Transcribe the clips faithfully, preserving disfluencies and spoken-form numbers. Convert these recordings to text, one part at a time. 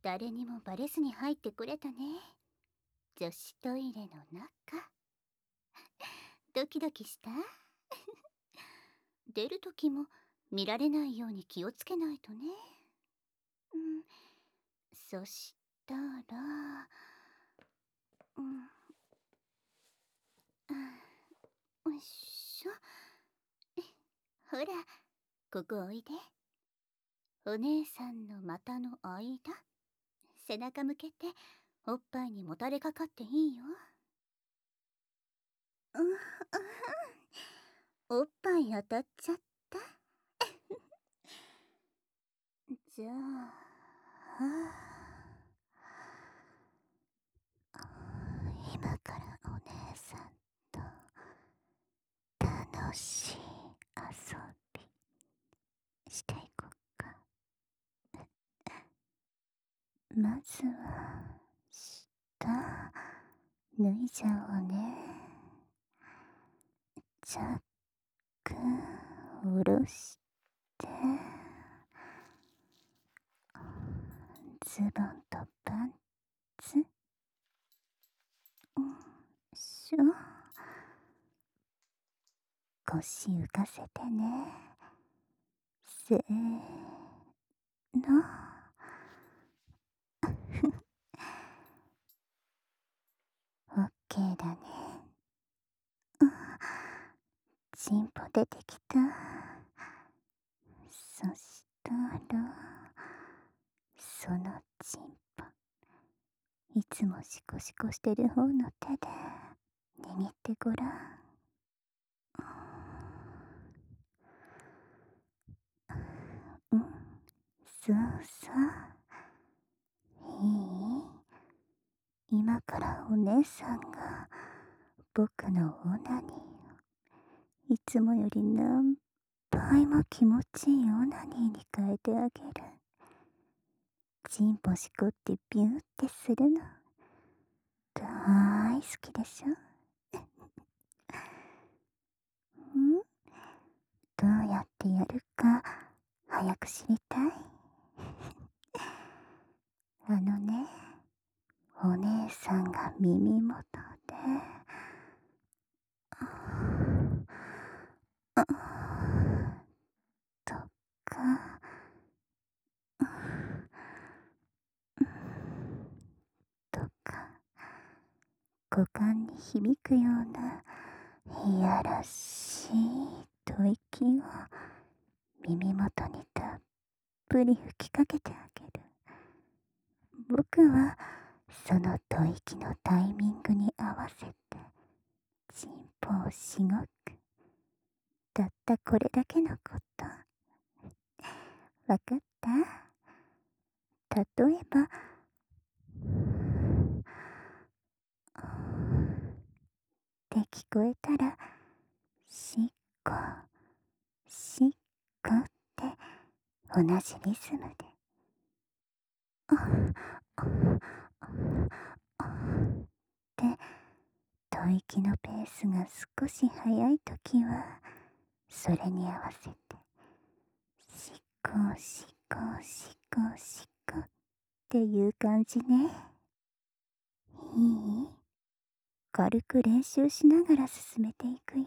誰にもバレずに入ってくれたね。女子トイレの中。ドキドキした出るときも見られないように気をつけないとね。うん。そしたら、うん。あ、よいしょ。ほら、ここおいで。お姉さんの股の間。背中向けておっぱいにもたれかかっていいよ。うん、おっぱい当たっちゃった。じゃあ、今からお姉さんと楽しい遊びしていこっか。まずは下脱いじゃおうね。チャック下ろしてズボンとパンツ。うんしょ。腰浮かせてね。せーの。オッケーだね。チンポ出てきた。そしたら、そのチンポ、いつもシコシコしてる方の手で握ってごらん。うん、そうそう。いい？今からお姉さんが僕のオナニーをいつもより何倍も気持ちいいオナニーに変えてあげる。チンポしこってビューってするの大好きでしょ。ん？どうやってやるか早く知りたい？あのね、お姉さんが耳元でとかとか股間に響くようないやらしい吐息を耳元にたっぷり吹きかけてあげる。僕はその吐息のタイミングに合わせてチンポをしごく。たったこれだけのこと。わかった？例えば、って聞こえたら、しっこ、しっこって同じリズムで。で、吐息のペースが少し速いときは、それに合わせて、しっこしっこしっこしっこっていう感じね。いい？軽く練習しながら進めていくよ。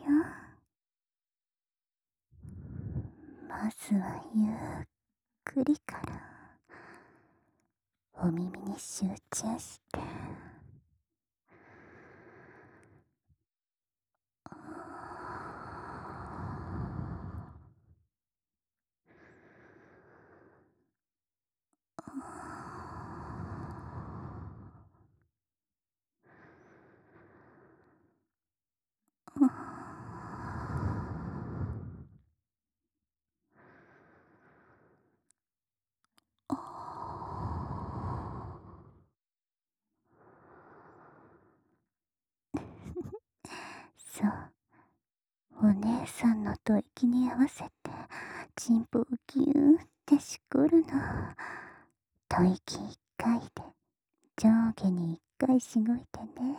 まずはゆっくりからお耳に集中して。そう、お姉さんの吐息に合わせてチンポをギューってしこるの。吐息一回で上下に一回しごいてね。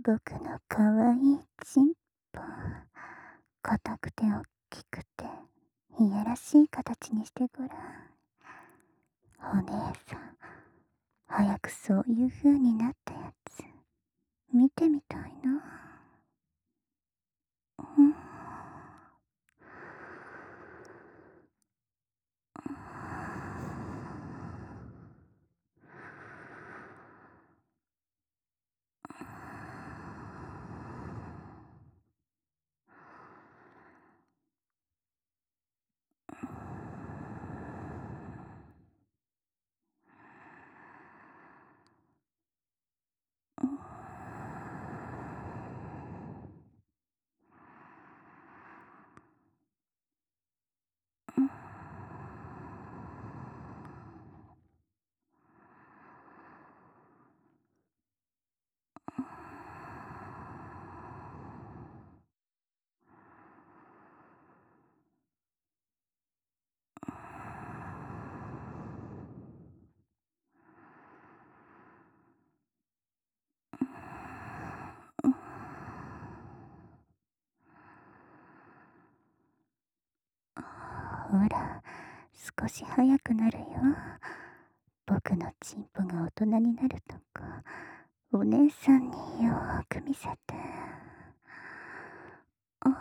僕のかわいいチンポ、硬くておっきくていやらしい形にしてごらん。お姉さん、早くそういう風になったやつ見てみたいな。うん。ほら、少し早くなるよ。僕のチンポが大人になるとこ、お姉さんによーく見せて。あ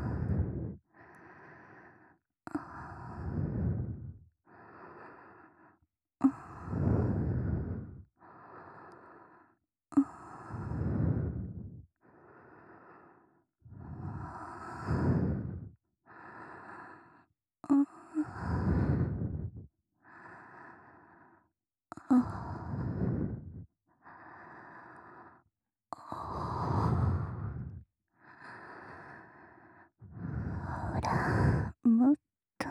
ほら、もっと。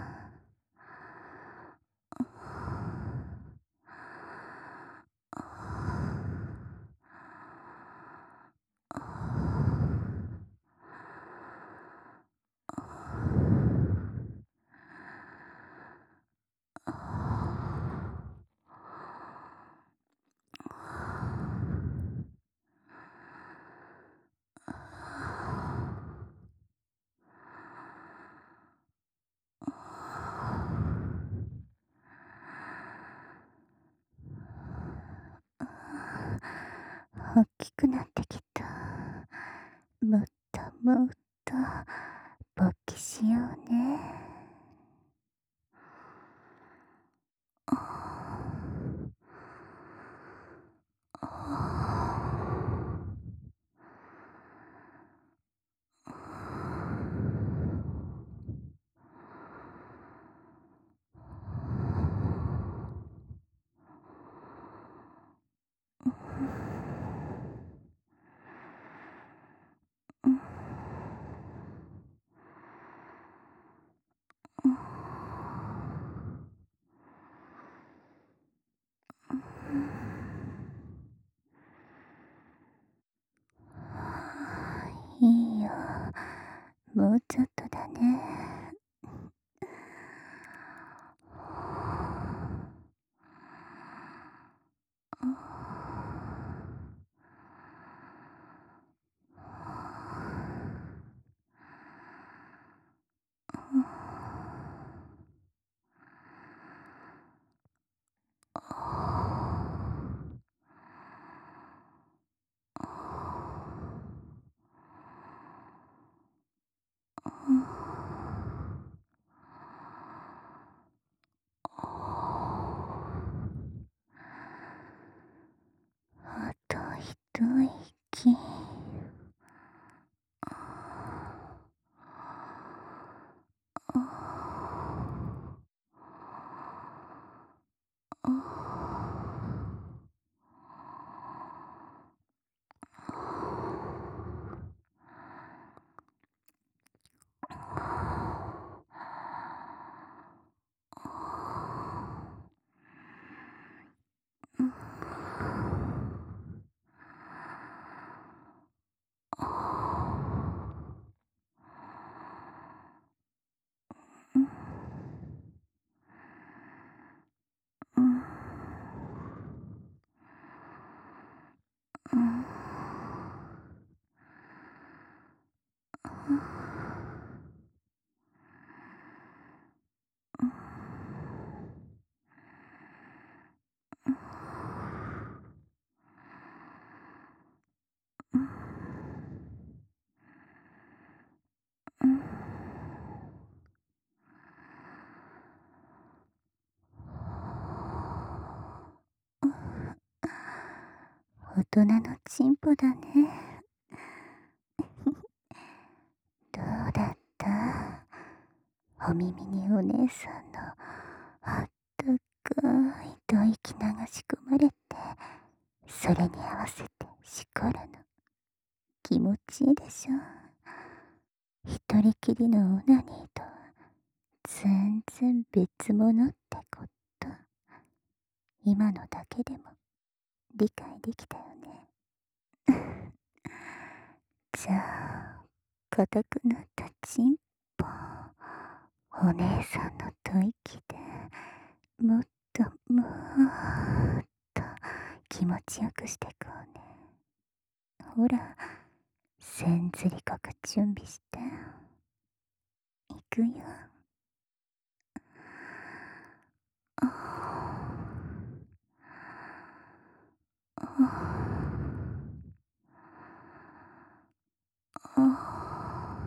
大きくなってきた。もっともっと勃起しようね。いいよ、もうちょっとだね。あと一息。 大人の進歩だね。どうだった？お耳にお姉さんのあったかい吐息流し込まれて、それに合わせてしこるの。気持ちいいでしょ？一人きりのオナニーと全然別物ってこと、今のだけでも理解できたよね。じゃあ、硬くなったチンポ、お姉さんの吐息でもっともーっと気持ちよくしてこうね。ほら、せんずりこく準備して。いくよ。あああ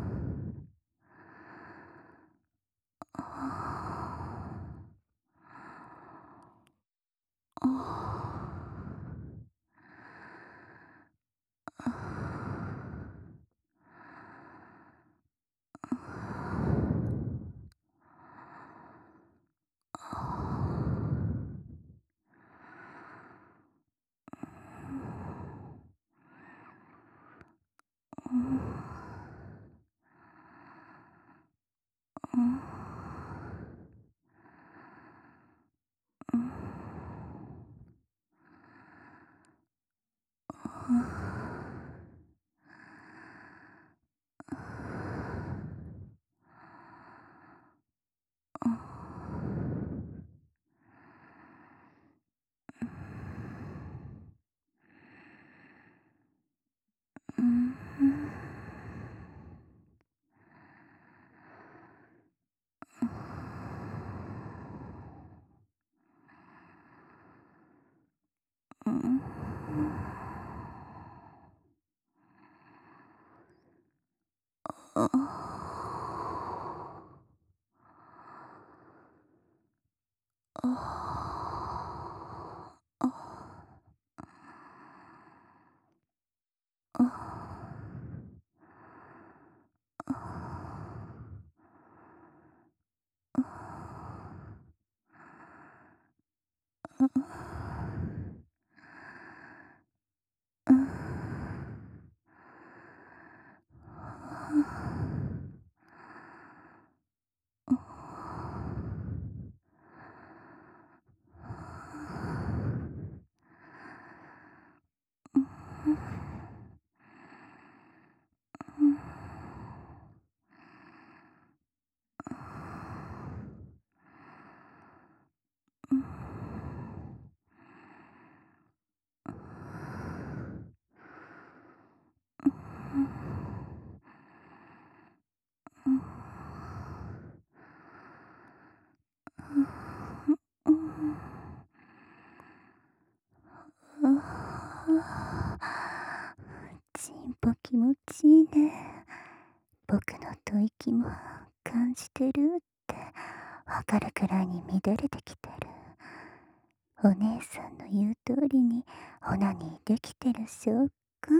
チンポ気持ちいいね。僕の吐息も感じてるってわかるくらいに乱れてきてる。お姉さんの言う通りにオナニーできてる証拠。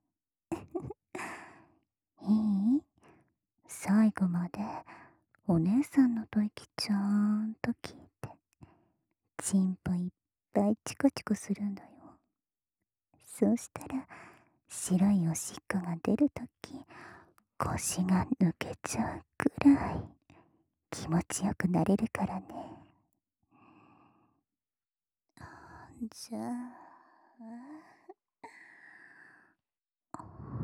いい？最後までお姉さんの吐息ちゃんと聞いて、チンポいっぱいチコチコするんだよ。そうしたら白いおしっこが出るとき、腰が抜けちゃうくらい気持ちよくなれるからね。じゃあ、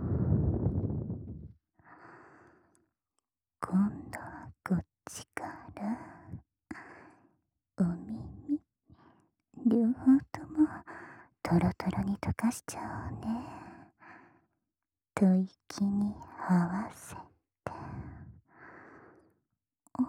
今度はこっちからお耳両方ともトロトロに溶かしちゃおうね。吐息に合わせて。お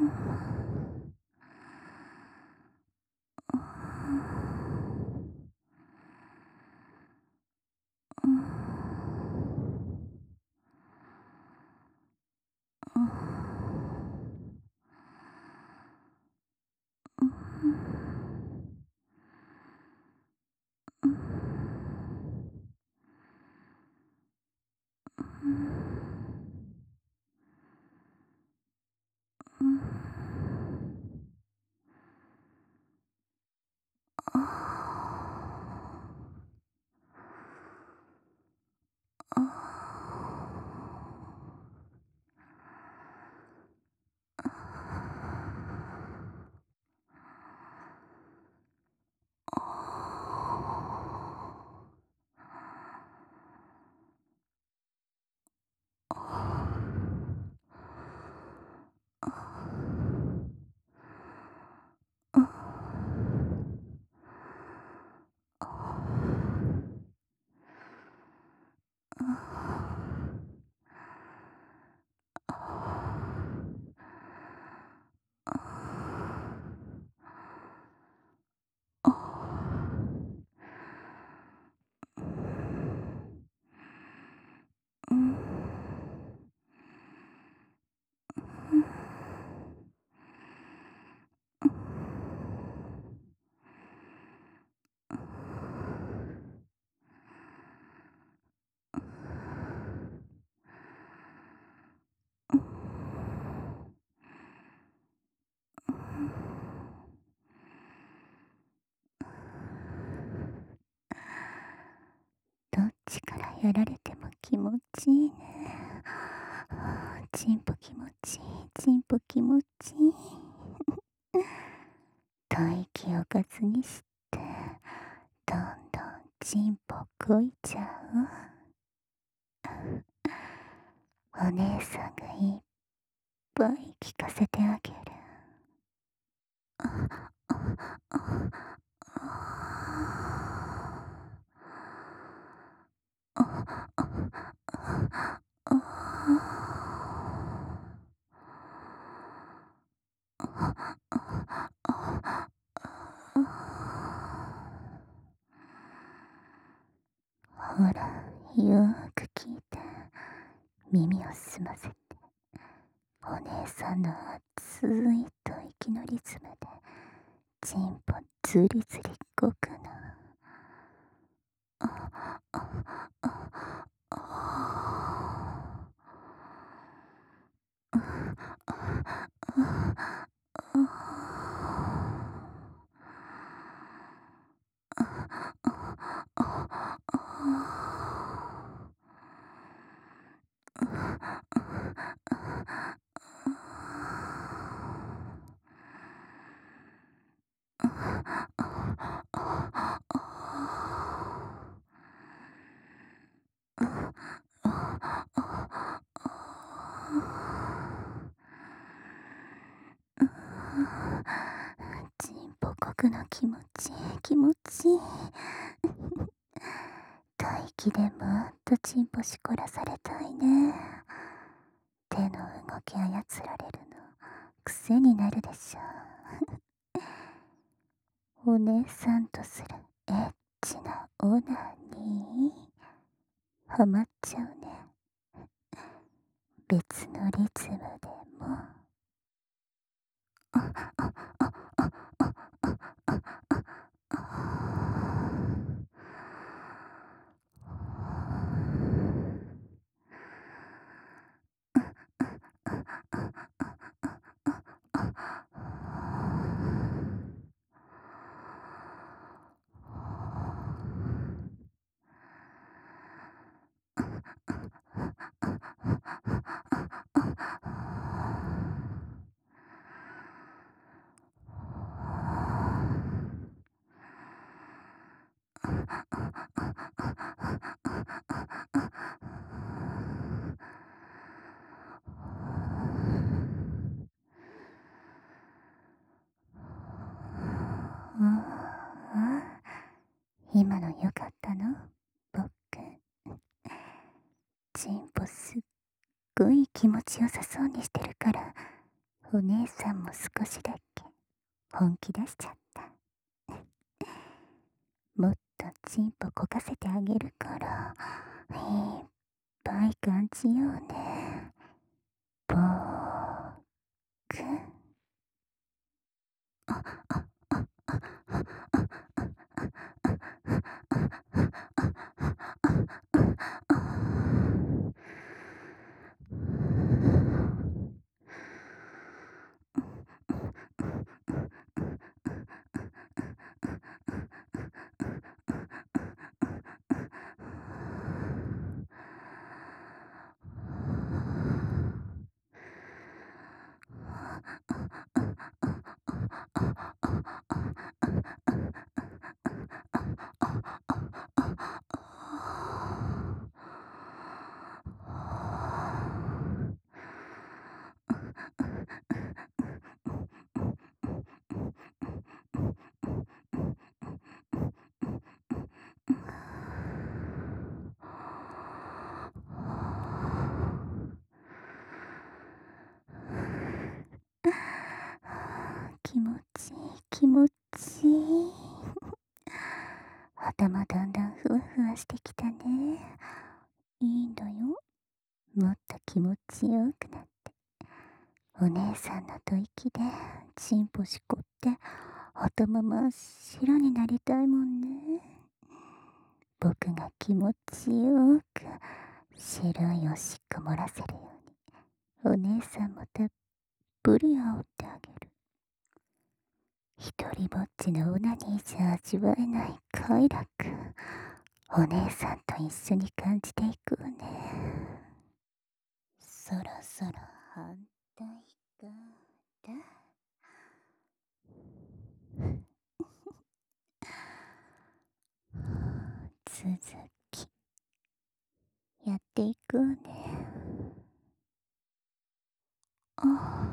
どっちからやられても気持ちいいね。ちんぽ気持ちいい、ちんぽ気持ちいい。吐息を数にしてどんどんちんぽこいちゃう。お姉さんがいっぱい聞かせてあげる。ほら、よーく聞いて、耳を澄ませて、お姉さんの熱い吐息のリズムでちんぽずりずり動くの。ちんぽこくの気持ちいい、気持ちいい。吐息でもっとちんぽしこらされたいね。手の動き操られるの癖になるでしょ。お姉さんとするエッチなオナニーハマっちゃうね。別のリズムでも。うんうん、今のよかったの？僕ちんぽすっごい気持ちよさそうにしてるから、お姉さんも少しだけ本気出しちゃった。もっとチンポこかせてあげるから、いっぱい感じようね。ぼーく。気持ちいい気持ちいい。頭だんだんふわふわしてきたね。いいんだよ。もっと気持ちよくなって、お姉さんの吐息でチンポしこって頭真っ白になりたいもんね。僕が気持ちよく白いおしっこ漏らせるように、お姉さんもたっぷり煽ってあげる。一人ぼっちのオナニーじゃ味わえない快楽、お姉さんと一緒に感じていくわね。そろそろ反対側だ。続きやっていくわね。あ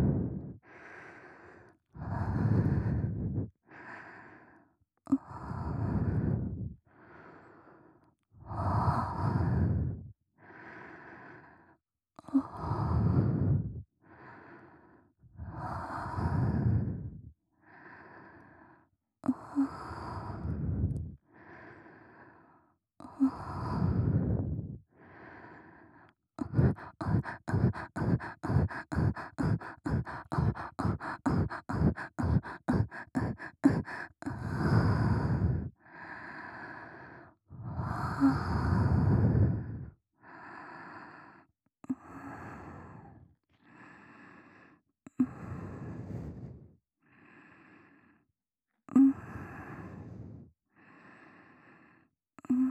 うんうん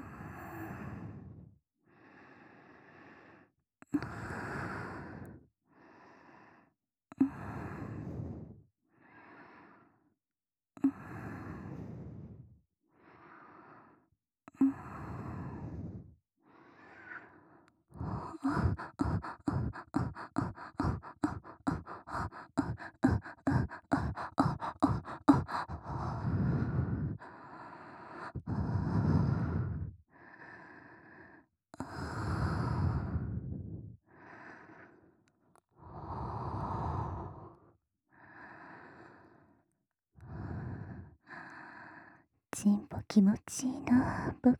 チンポ気持ちいいな、僕。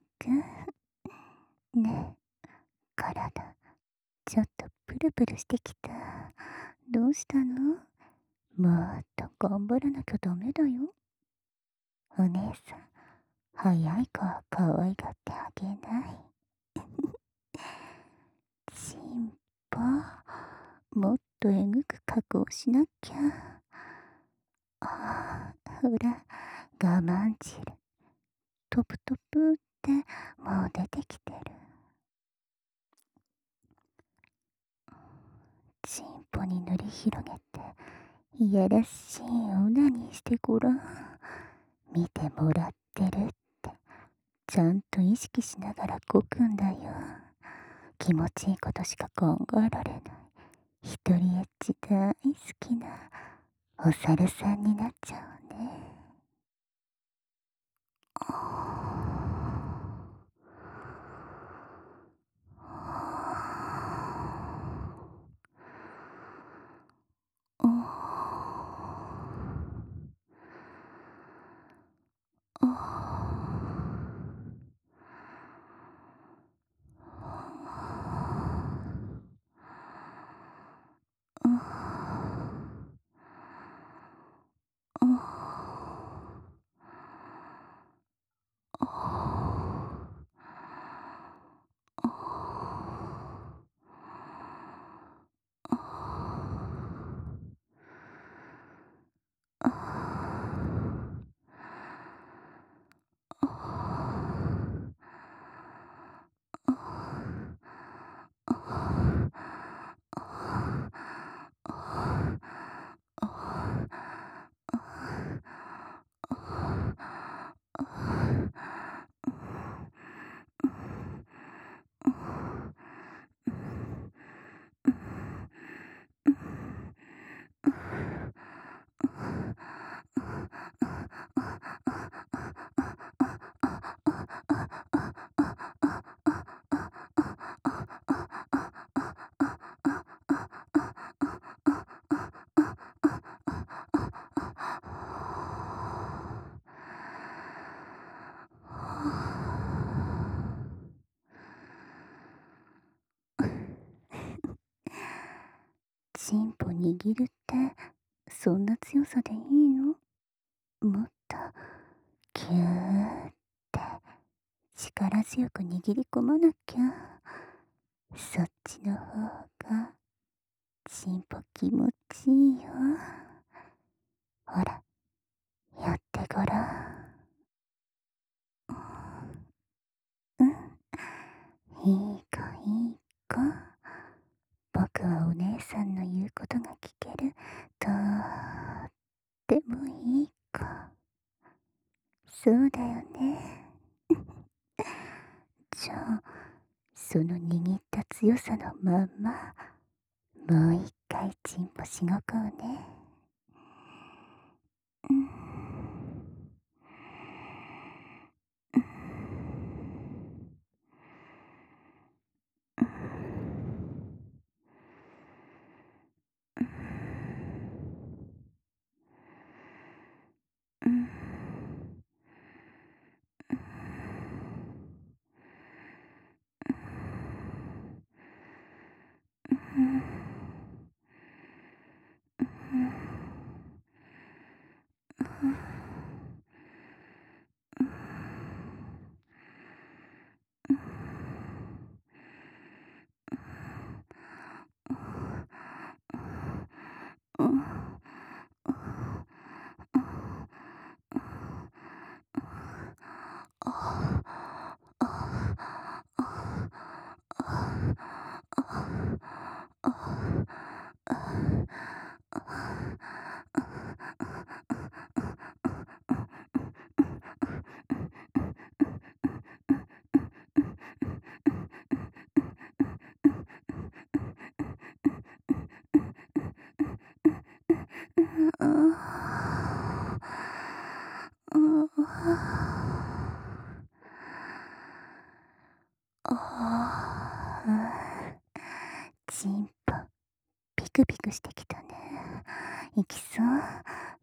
ねえ、体ちょっとプルプルしてきた。どうしたの？もっと頑張らなきゃダメだよ。お姉さん、早い子は可愛がってあげない。チンポ、もっとえぐく加工しなきゃ。ああ、ほら、我慢汁。トプトプってもう出てきてる。チンポに塗り広げて、いやらしいオナニーしてごらん。見てもらってるって、ちゃんと意識しながらこくんだよ。気持ちいいことしか考えられない。一人エッチ大好きなお猿さんになっちゃうね。あチンポ握るってそんな強さでいいの？もっとキューって力強く握り込まなきゃ。そっちの方がチンポ気持ちいいよ。ほら、やってごらん。うん、いい子いい子。僕はお姉さんの言うことが聞けるとってもいい子。そうだよね。じゃあその握った強さのまんまもう一回チンポしごこうね。うん、うん、うん、うん、うん、うん、チンポピクピクしてきたね。いきそう。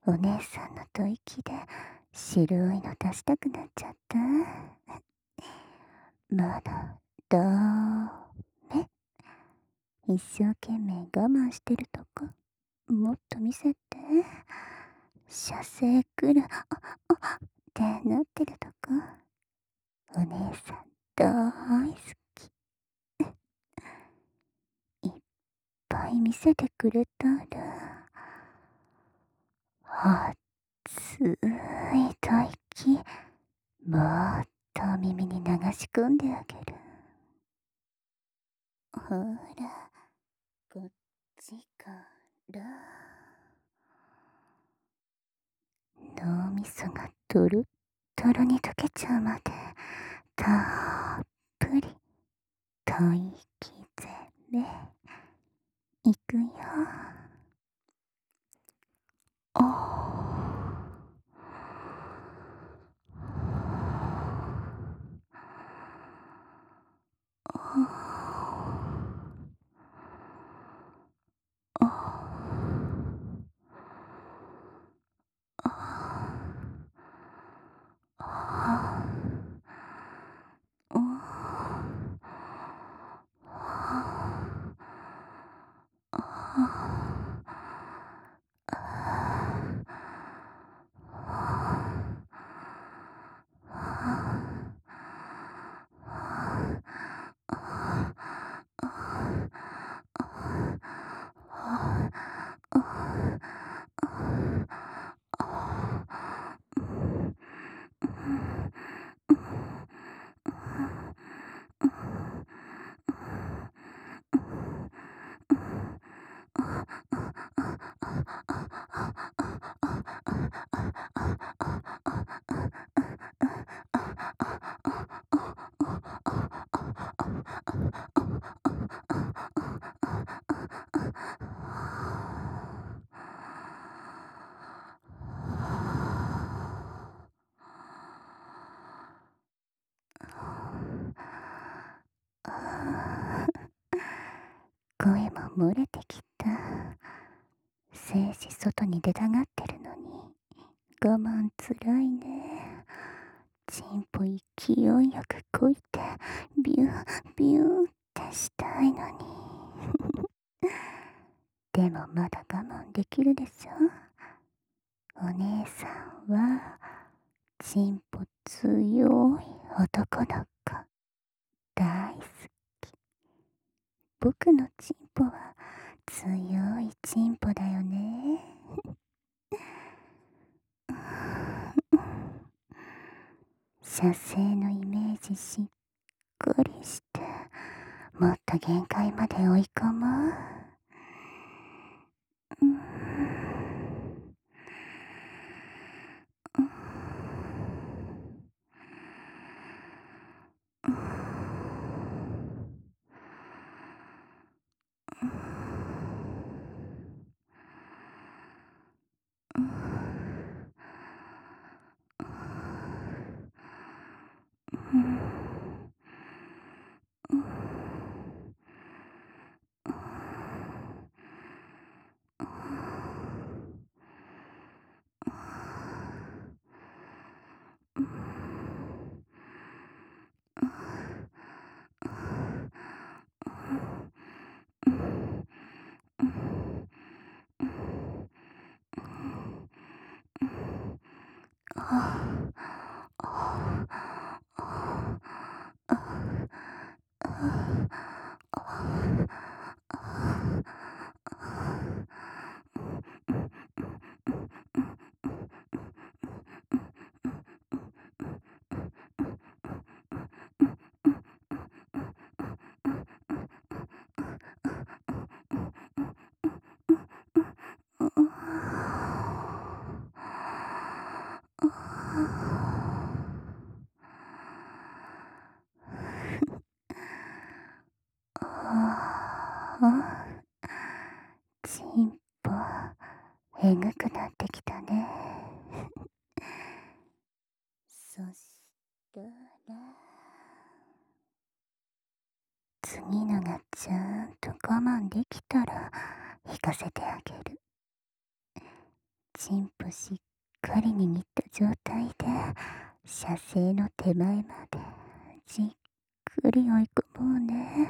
お姉さんの吐息で白いの出したくなっちゃった。まだダメ。一生懸命我慢してるとこもっと見せて。射精来るああってなってるとこお姉さん大好き。いっぱい見せてくれたら熱い吐息もっと耳に流し込んであげる。ほらこっちから脳みそがトロットロに溶けちゃうまでたっぷり吐息ぜめいくよ。あ声も漏れてきた。精子外に出たがってるのに我慢つらいね。チンポ勢いよくこいてビュービューってしたいのにでもまだ我慢できるでしょ。お姉さんはチンポ強い男の子大好き。僕のチンポは強いチンポだよね。射精のイメージしっかりしてもっと限界まで追い込もう。チンポえぐくなってきたね。そしたら次のがちゃんと我慢できたら引かせてあげる。チンポしっかり握った状態で射精の手前までじっくり追い込もうね。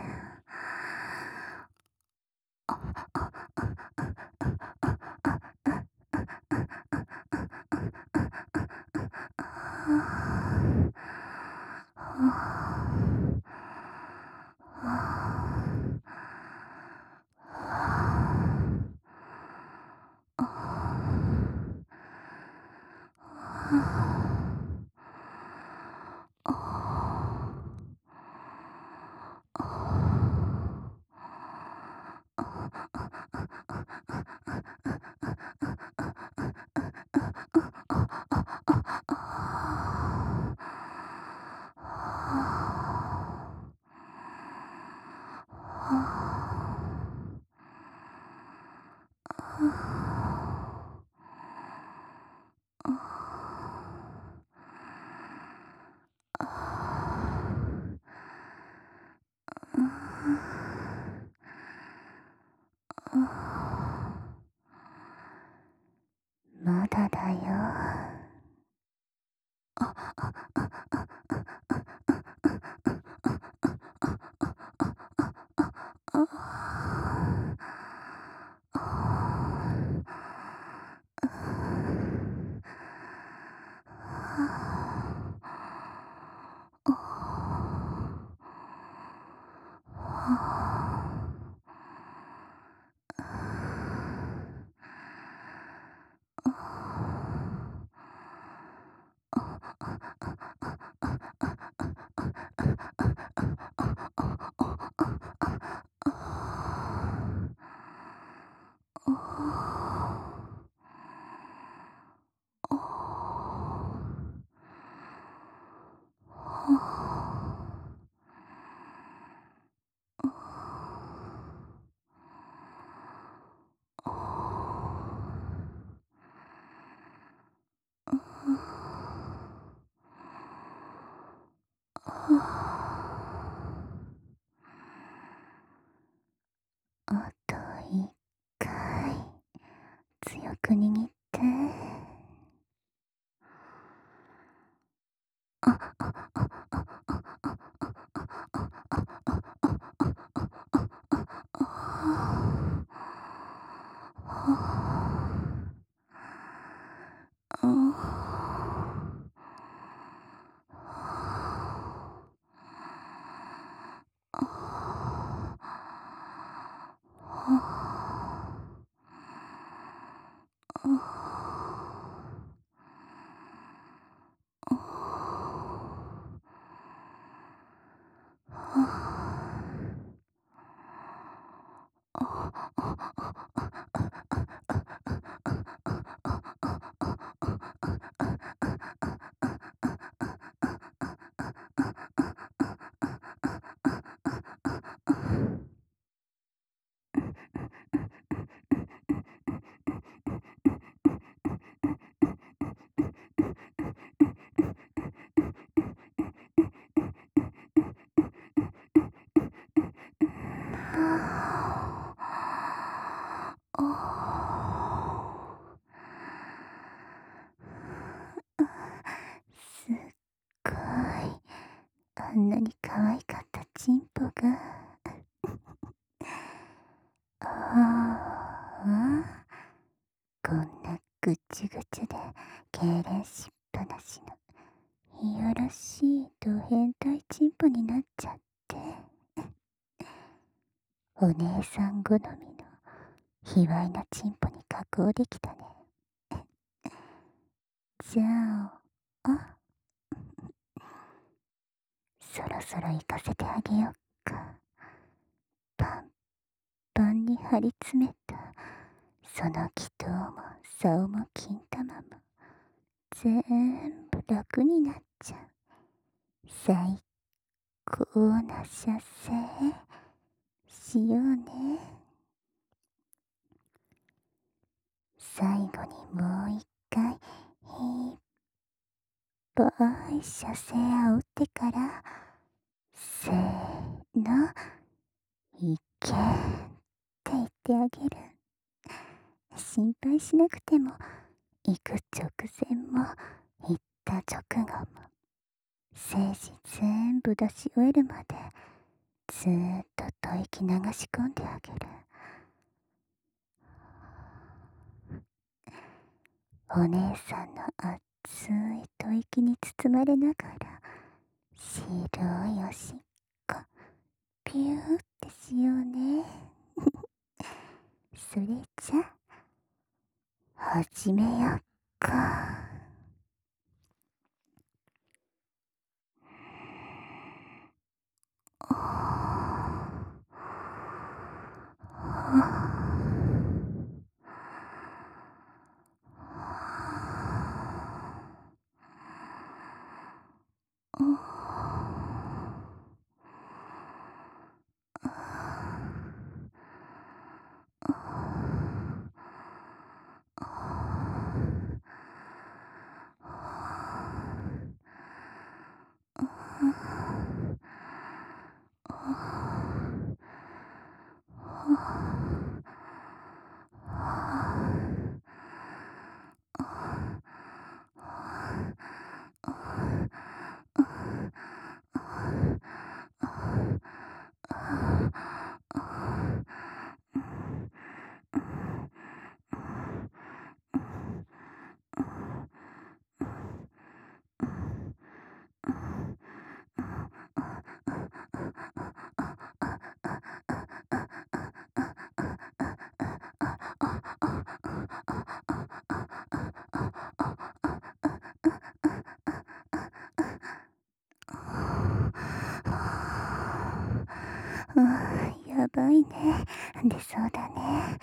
まだだよ。あと一回強く握って。 あんなに可愛かったチンポがああ、こんなぐちぐちで痙攣しっぱなしのいやらしいド変態チンポになっちゃってお姉さん好みの卑猥なチンポに加工できたね。じゃあ、あ、そろそろ行かせてあげよっか。パンパンに張り詰めたその祈祷も竿も金玉も全部楽になっちゃう最高な射精しようね。最後にもう一回いっぱい射精あおってからせーのいけって言ってあげる。心配しなくても行く直前も行った直後も精子全部出し終えるまでずーっと吐息流し込んであげる。お姉さんの熱い吐息に包まれながら白いおしっこピューってしようね。それじゃ始めよっか。うん、やばいね。出そうだね。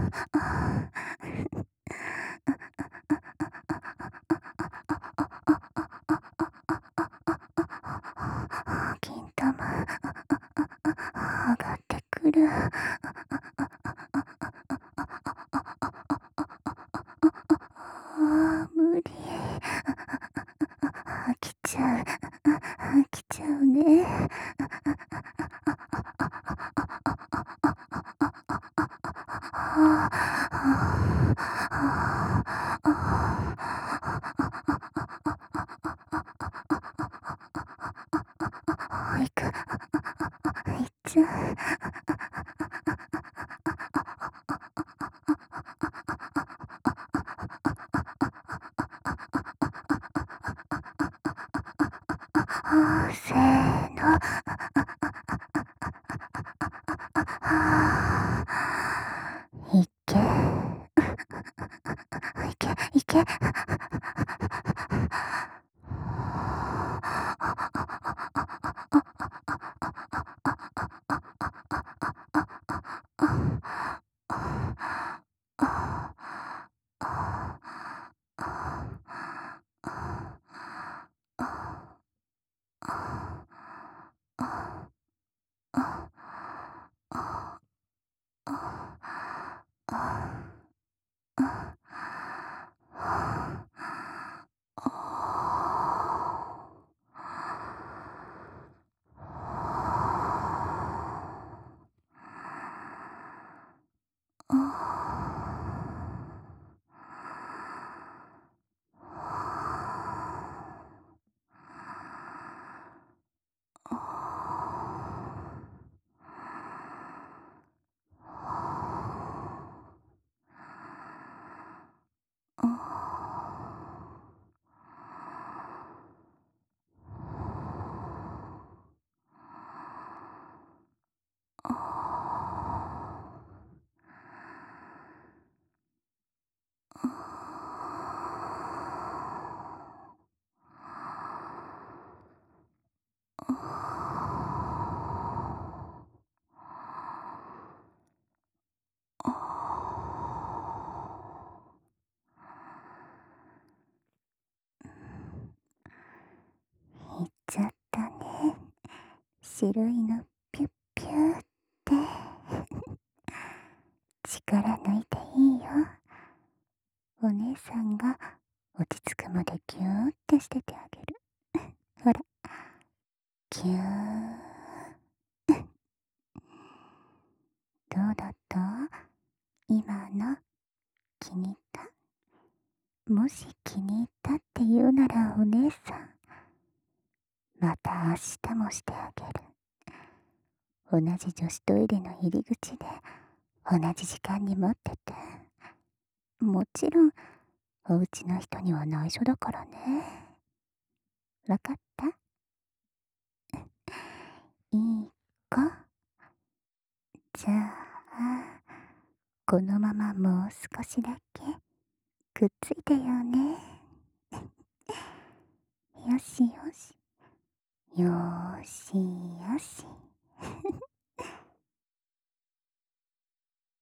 金玉上がってくる。あー無理。飽きちゃう。飽きちゃうね。いく。いっちゃう。せーの。いけ。いけ、いけ。 白いのピュッピューって力抜いていいよ。お姉さんが落ち着くまでギューってしててあげる。ほら、ギュー。どうだった？今の気に入った？もし気に入ったって言うならお姉さん、また明日もしてあげる。同じ女子トイレの入り口で同じ時間に待ってて。もちろんお家の人には内緒だからね。わかった？いい子。じゃあこのままもう少しだけくっついてよね。よしよしよーしよし